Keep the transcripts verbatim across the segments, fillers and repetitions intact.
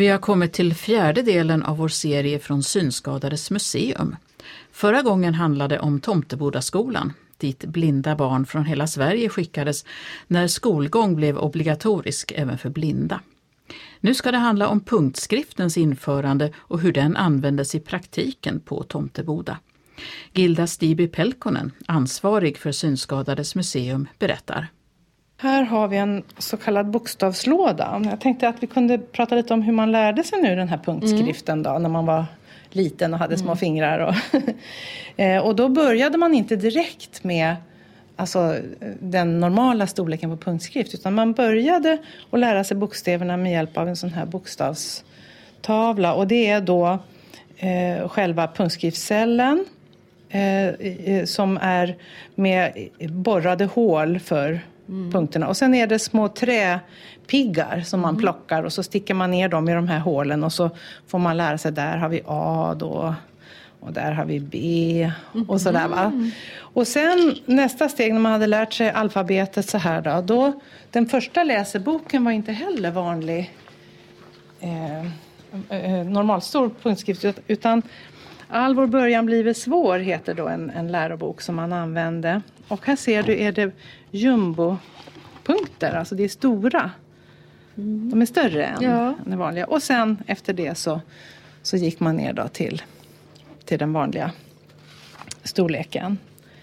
Vi har kommit till fjärde delen av vår serie från Synskadades museum. Förra gången handlade om Tomtebodaskolan, dit blinda barn från hela Sverige skickades när skolgång blev obligatorisk även för blinda. Nu ska det handla om punktskriftens införande och hur den användes i praktiken på Tomteboda. Gilda Stiby-Pelkonen, ansvarig för Synskadades museum, berättar. Här har vi en så kallad bokstavslåda. Jag tänkte att vi kunde prata lite om hur man lärde sig nu den här punktskriften då, när man var liten och hade små mm. fingrar. Och, och då började man inte direkt med alltså, den normala storleken på punktskrift. Utan man började att lära sig bokstäverna med hjälp av en sån här bokstavstavla. Och det är då eh, själva punktskriftscellen eh, som är med borrade hål för Mm. punkterna. Och sen är det små träpiggar som man mm. plockar och så sticker man ner dem i de här hålen och så får man lära sig, där har vi A då och där har vi B och sådär va. Mm. Och sen nästa steg när man hade lärt sig alfabetet så här då, då den första läseboken var inte heller vanlig eh, eh, normalstor punktskrift utan All vår början blir svår heter då en, en lärobok som man använde. Och här ser du är det jumbo-punkter, alltså det är stora. Mm. De är större än, ja. än det vanliga. Och sen efter det så, så gick man ner då till, till den vanliga storleken.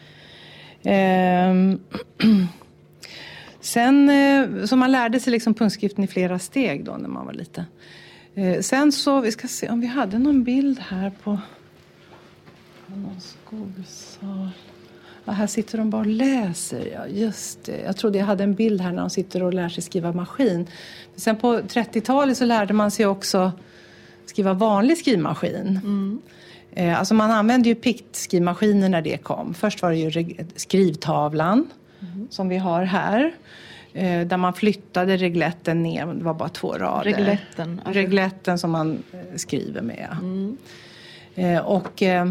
Ehm. Sen så man lärde sig liksom punktskriften i flera steg då när man var liten. Ehm. Sen så, vi ska se om vi hade någon bild här på någon skolsal. Ja, här sitter de bara och läser. Ja, just det. Jag trodde jag hade en bild här när de sitter och lär sig skriva maskin. Sen på trettiotalet så lärde man sig också skriva vanlig skrivmaskin. Mm. Eh, alltså man använde ju piktskrivmaskiner när det kom. Först var det ju reg- skrivtavlan mm. som vi har här. Eh, där man flyttade regletten ner. Det var bara två rader. Regletten. Alltså. Regletten som man eh, skriver med. Mm. Eh, och... Eh,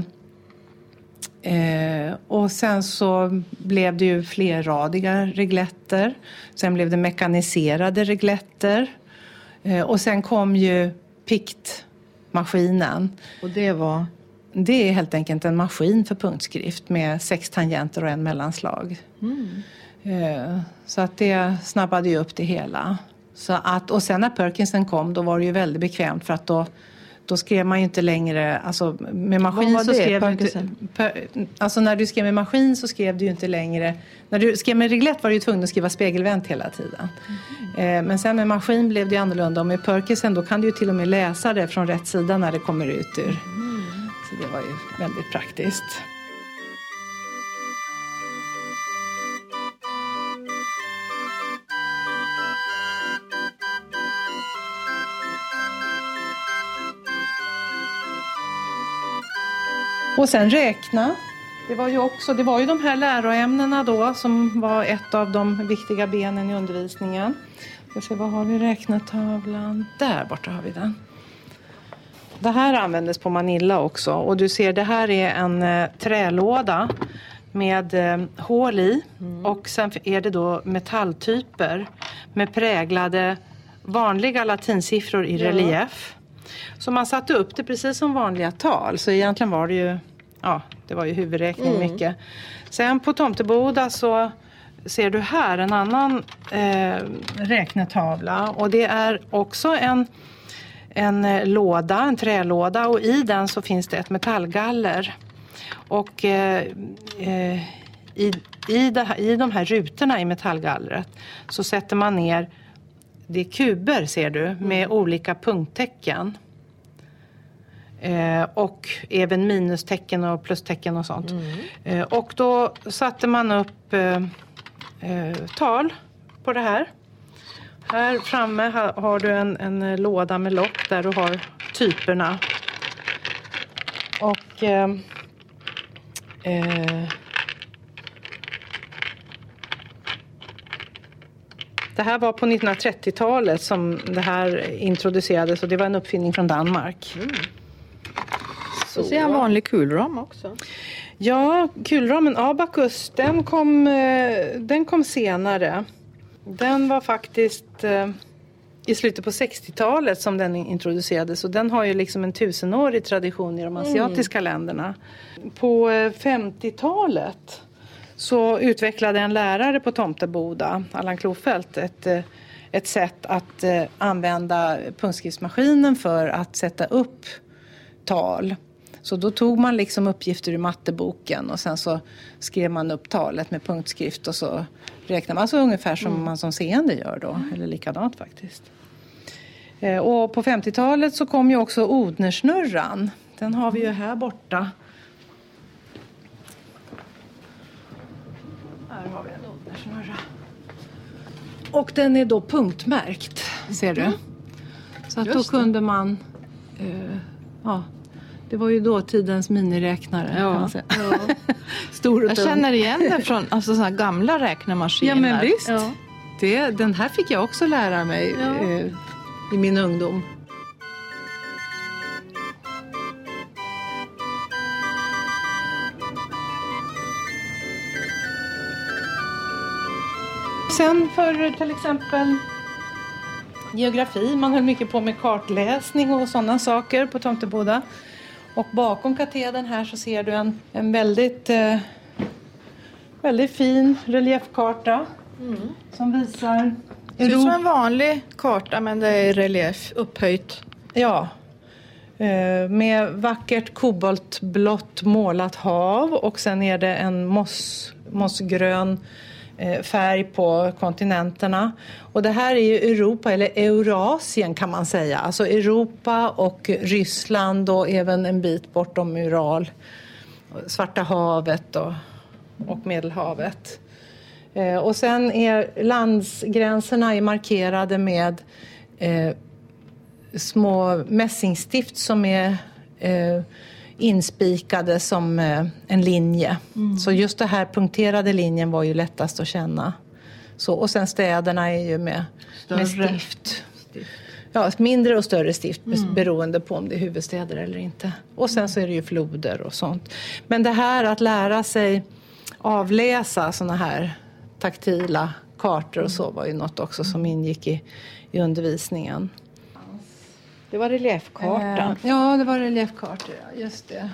Eh, och sen så blev det ju flerradiga regletter. Sen blev det mekaniserade regletter. Eh, och sen kom ju piktmaskinen. Och det var? Det är helt enkelt en maskin för punktskrift med sex tangenter och en mellanslag. Mm. Eh, så att det snabbade ju upp det hela. Så att, och sen när Perkinson kom då var det ju väldigt bekvämt för att då Då skrev man ju inte längre, alltså med maskin så skrev du inte, per, alltså när du skrev med maskin så skrev du ju inte längre, när du skrev med reglett var du ju tvungen att skriva spegelvänt hela tiden. Mm. Eh, men sen med maskin blev det annorlunda och med Perkinson då kan du ju till och med läsa det från rätt sida när det kommer ut ur. Mm. Så det var ju väldigt praktiskt. Och sen räkna. Det var ju också, det var ju de här läroämnena då som var ett av de viktiga benen i undervisningen. Jag ska se, vad har vi räknetavlan? Där borta har vi den. Det här användes på Manila också. Och du ser, det här är en eh, trälåda med eh, hål i. Mm. Och sen är det då metalltyper med präglade vanliga latinsiffror i relief. Ja. Så man satte upp det precis som vanliga tal. Så egentligen var det ju, ja, det var ju huvudräkning mm. mycket. Sen på Tomteboda så ser du här en annan eh, räknetavla. Och det är också en, en låda, en trälåda. Och i den så finns det ett metallgaller. Och eh, eh, i, i, det här, i de här rutorna i metallgallret så sätter man ner, det är kuber ser du, med mm. olika punkttecken. Eh, och även minustecken och plustecken och sånt. Mm. Eh, och då satte man upp eh, eh, tal på det här. Här framme ha, har du en, en låda med lock där du har typerna. Och eh, eh, det här var på nittonhundratrettiotalet som det här introducerades och det var en uppfinning från Danmark. Mm. Så ser jag en vanlig kulram också. Ja, kulramen Abacus, den kom, den kom senare. Den var faktiskt i slutet på sextiotalet som den introducerades. Och den har ju liksom en tusenårig tradition i de asiatiska mm. länderna. På femtiotalet så utvecklade en lärare på Tomteboda, Allan Klofelt, ett, ett sätt att använda punktskriftsmaskinen för att sätta upp tal. Så då tog man liksom uppgifter ur matteboken och sen så skrev man upp talet med punktskrift och så räknar man alltså ungefär som mm. man som seende gör då, eller likadant faktiskt. Eh, och på femtiotalet så kom ju också Odhnersnurran. Den har vi ju här borta. Här har vi en Odhnersnurra. Och den är då punktmärkt, ser du. Mm. Så att då kunde man... Eh, ja... Det var ju då tidens miniräknare. Ja. Kan man säga. Ja. Stor och jag känner igen det från alltså, såna gamla räknarmaskiner. Ja, men visst. Ja. Det, den här fick jag också lära mig ja. eh, i min ungdom. Sen för till exempel geografi. Man höll mycket på med kartläsning och sådana saker på Tomteboda. Och bakom katedern här så ser du en, en väldigt, eh, väldigt fin reliefkarta mm. som visar... Det är som en vanlig karta men det är relief upphöjt. Ja, eh, med vackert koboltblått målat hav och sen är det en moss, mossgrön eh, färg på kontinenterna. Och det här är ju Europa, eller Eurasien kan man säga. Alltså Europa och Ryssland och även en bit bortom Ural. Svarta havet och, och Medelhavet. Eh, och sen är landsgränserna är markerade med eh, små mässingstift som är eh, inspikade som eh, en linje. Mm. Så just det här punkterade linjen var ju lättast att känna. Så, och sen städerna är ju med, med stift. stift. Ja, mindre och större stift mm. beroende på om det är huvudstäder eller inte. Och sen så är det ju floder och sånt. Men det här att lära sig avläsa såna här taktila kartor och så var ju något också som ingick i, i undervisningen. Det var reliefkartan. Eh, ja, det var reliefkartor, ja, just det.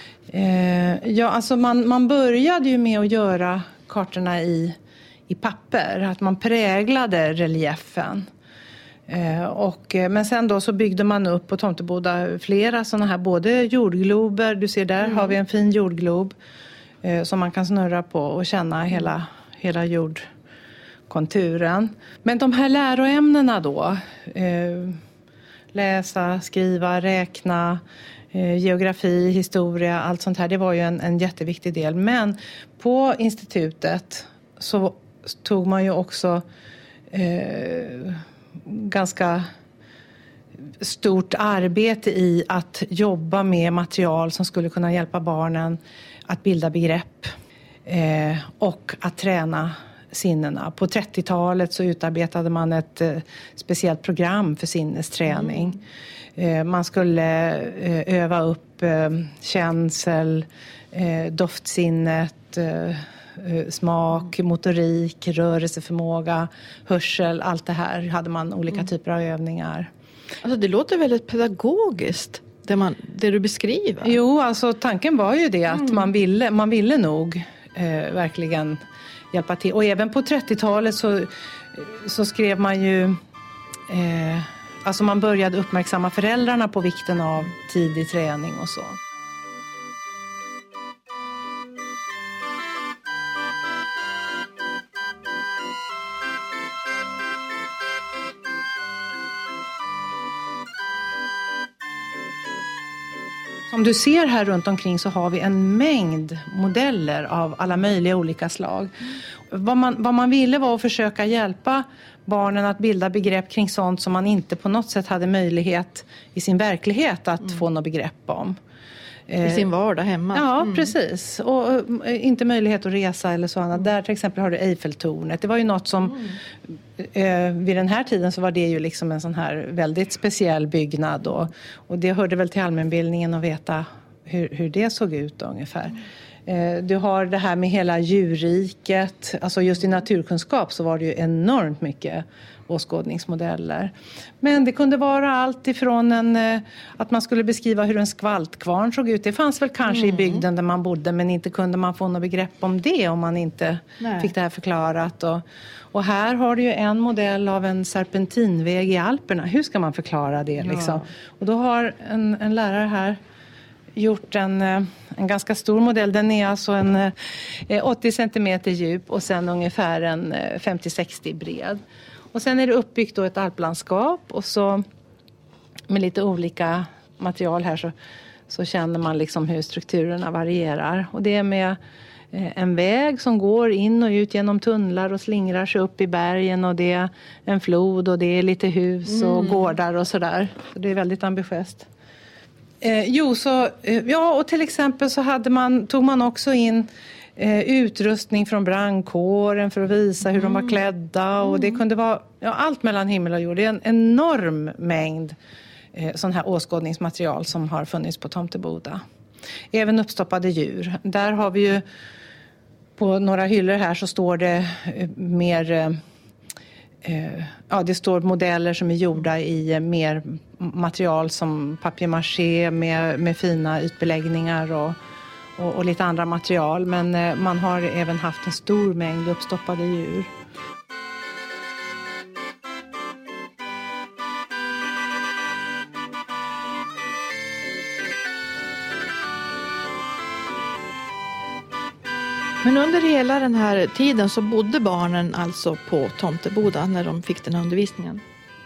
Eh, ja, alltså man, man började ju med att göra kartorna i i papper, att man präglade reliefen. Eh, och, men sen då så byggde man upp på Tomteboda flera sådana här, både jordglober, du ser där mm. har vi en fin jordglob eh, som man kan snurra på och känna hela, hela jordkonturen. Men de här läroämnena då, eh, läsa, skriva, räkna, eh, geografi, historia, allt sånt här, det var ju en, en jätteviktig del. Men på institutet så tog man ju också eh, ganska stort arbete i att jobba med material som skulle kunna hjälpa barnen att bilda begrepp eh, och att träna sinnena. På trettiotalet så utarbetade man ett eh, speciellt program för sinnesträning. Mm. Eh, man skulle eh, öva upp eh, känsel, eh, doftsinnet, eh, smak, motorik, rörelseförmåga, hörsel, allt det här hade man olika mm. typer av övningar. Alltså det låter väldigt pedagogiskt det, man, det du beskriver. Jo, alltså tanken var ju det att mm. man ville, man ville nog eh, verkligen hjälpa till. Och även på trettiotalet så, så skrev man ju, eh, alltså man började uppmärksamma föräldrarna på vikten av tidig träning och så. Som du ser här runt omkring så har vi en mängd modeller av alla möjliga olika slag. Mm. Vad man, vad man ville var att försöka hjälpa barnen att bilda begrepp kring sånt som man inte på något sätt hade möjlighet i sin verklighet att mm. få något begrepp om. I sin vardag hemma. Ja, mm. precis. Och, och inte möjlighet att resa eller så annat. Mm. Där till exempel har du Eiffeltornet. Det var ju något som mm. eh, vid den här tiden så var det ju liksom en sån här väldigt speciell byggnad. Och, och det hörde väl till allmänbildningen att veta hur, hur det såg ut ungefär. Du har det här med hela djurriket. Alltså just i naturkunskap så var det ju enormt mycket åskådningsmodeller. Men det kunde vara allt ifrån en, att man skulle beskriva hur en skvaltkvarn såg ut. Det fanns väl kanske mm. i bygden där man bodde, men inte kunde man få något begrepp om det om man inte Nej. fick det här förklarat. Och, och här har du ju en modell av en serpentinväg i Alperna. Hur ska man förklara det? Ja. Liksom? Och då har en, en lärare här gjort en, en ganska stor modell. Den är alltså en åttio centimeter djup och sen ungefär en femtio till sextio bred. Och sen är det uppbyggt då ett alplandskap och så med lite olika material här så, så känner man liksom hur strukturerna varierar. Och det är med en väg som går in och ut genom tunnlar och slingrar sig upp i bergen och det är en flod och det är lite hus och mm. gårdar och sådär. Så det är väldigt ambitiöst. Eh, jo, så, eh, ja, och till exempel så hade man, tog man också in eh, utrustning från brandkåren för att visa hur mm. de var klädda. Och mm. det kunde vara ja, allt mellan himmel och jord. Det är en enorm mängd eh, sån här åskådningsmaterial som har funnits på Tomteboda. Även uppstoppade djur. Där har vi ju på några hyllor här så står det eh, mer... Eh, Eh, ja, det står modeller som är gjorda i eh, mer material som papier-maché med, med fina ytbeläggningar och, och, och lite andra material. Men eh, man har även haft en stor mängd uppstoppade djur. Men under hela den här tiden så bodde barnen alltså på Tomteboda när de fick den här undervisningen?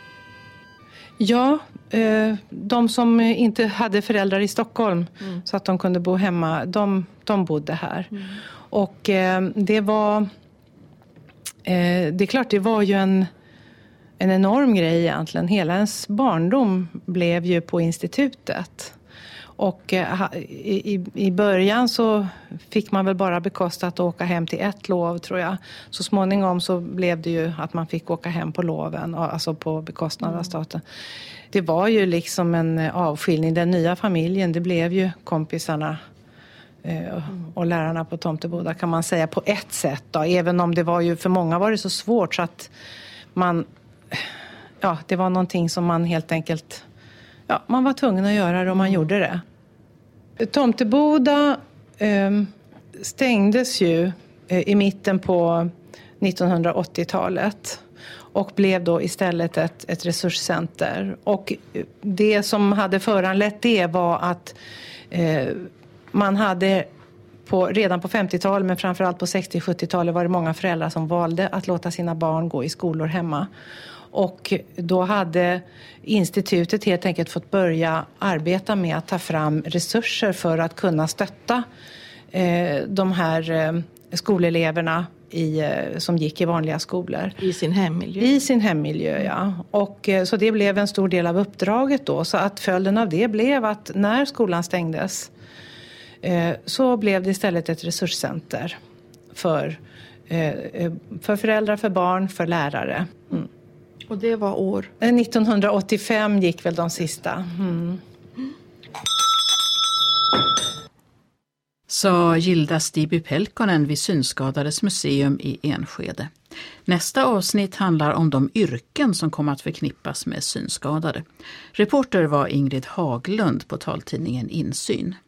Ja, eh, de som inte hade föräldrar i Stockholm mm. så att de kunde bo hemma, de, de bodde här. Mm. Och eh, det var, eh, det är klart det var ju en, en enorm grej egentligen. Hela ens barndom blev ju på institutet. Och i, i början så fick man väl bara bekostat att åka hem till ett lov tror jag. Så småningom så blev det ju att man fick åka hem på loven, alltså på bekostnad av staten. Det var ju liksom en avskiljning. Den nya familjen, det blev ju kompisarna och lärarna på Tomteboda kan man säga på ett sätt då. Även om det var ju, för många var det så svårt så att man, ja det var någonting som man helt enkelt... Ja, man var tvungen att göra det och man gjorde det. Tomteboda eh, stängdes ju eh, i mitten på nittonhundraåttiotalet och blev då istället ett, ett resurscenter. Och det som hade föranlett det var att eh, man hade på, redan på femtiotalet men framförallt på sextio- och sjuttiotalet var det många föräldrar som valde att låta sina barn gå i skolor hemma. Och då hade institutet helt enkelt fått börja arbeta med att ta fram resurser för att kunna stötta eh, de här eh, skoleleverna i, eh, som gick i vanliga skolor. I sin hemmiljö? I sin hemmiljö, ja. Och, eh, så det blev en stor del av uppdraget då. Så att följden av det blev att när skolan stängdes eh, så blev det istället ett resurscenter för, eh, för föräldrar, för barn, för lärare. Mm. Och det var år? nittonhundraåttiofem gick väl de sista. Mm. Sa Gilda Stiby-Pelkonen vid Synskadades museum i Enskede. Nästa avsnitt handlar om de yrken som kommer att förknippas med synskadade. Reporter var Ingrid Haglund på taltidningen Insyn.